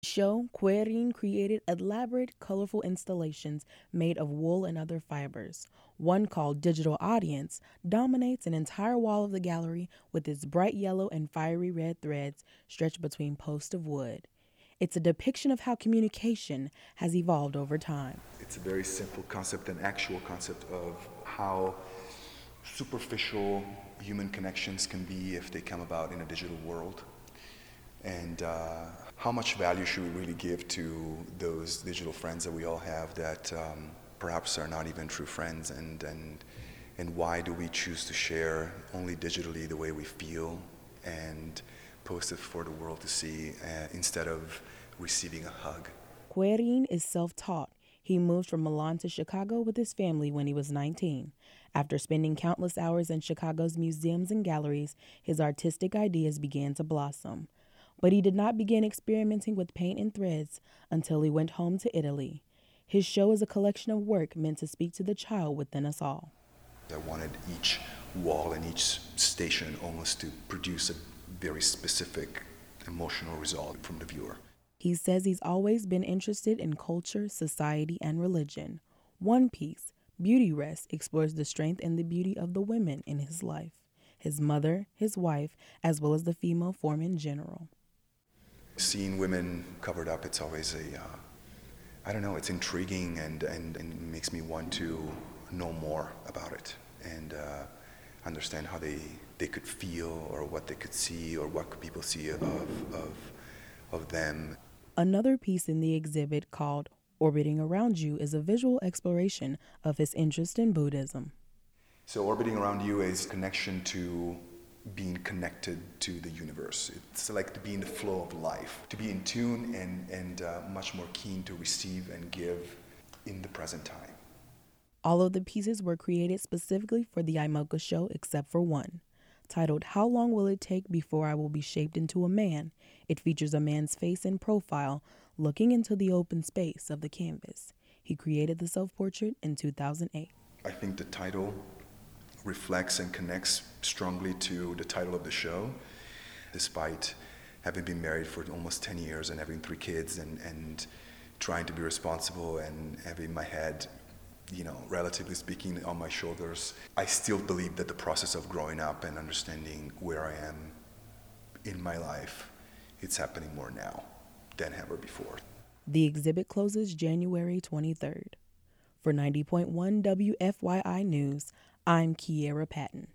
Show Querin created elaborate, colorful installations made of wool and other fibers. One called Digital Audience dominates an entire wall of the gallery with its bright yellow and fiery red threads stretched between posts of wood. It's a depiction of how communication has evolved over time. It's a very simple concept, an actual concept of how superficial human connections can be if they come about in a digital world. And how much value should we really give to those digital friends that we all have that perhaps are not even true friends, and why do we choose to share only digitally the way we feel and post it for the world to see instead of receiving a hug? Querin is self taught. He moved from Milan to Chicago with his family when he was 19. After spending countless hours in Chicago's museums and galleries, his artistic ideas began to blossom. But he did not begin experimenting with paint and threads until he went home to Italy. His show is a collection of work meant to speak to the child within us all. I wanted each wall and each station almost to produce a very specific emotional result from the viewer. He says he's always been interested in culture, society, and religion. One piece, Beauty Rest, explores the strength and the beauty of the women in his life, his mother, his wife, as well as the female form in general. Seeing women covered up, it's always I don't know, it's intriguing and makes me want to know more about it and understand how they could feel or what they could see or what could people see of them. Another piece in the exhibit called Orbiting Around You is a visual exploration of his interest in Buddhism. So orbiting around you is connection to being connected to the universe. It's like to be in the flow of life, to be in tune and much more keen to receive and give in the present time. All of the pieces were created specifically for the IMOCA show except for one. Titled How Long Will It Take Before I Will Be Shaped into a Man? It features a man's face in profile looking into the open space of the canvas. He created the self-portrait in 2008. I think the title reflects and connects strongly to the title of the show, despite having been married for almost 10 years and having 3 kids and trying to be responsible and having my head, relatively speaking, on my shoulders. I still believe that the process of growing up and understanding where I am in my life, it's happening more now than ever before. The exhibit closes January 23rd. For 90.1 WFYI News, I'm Kiera Patton.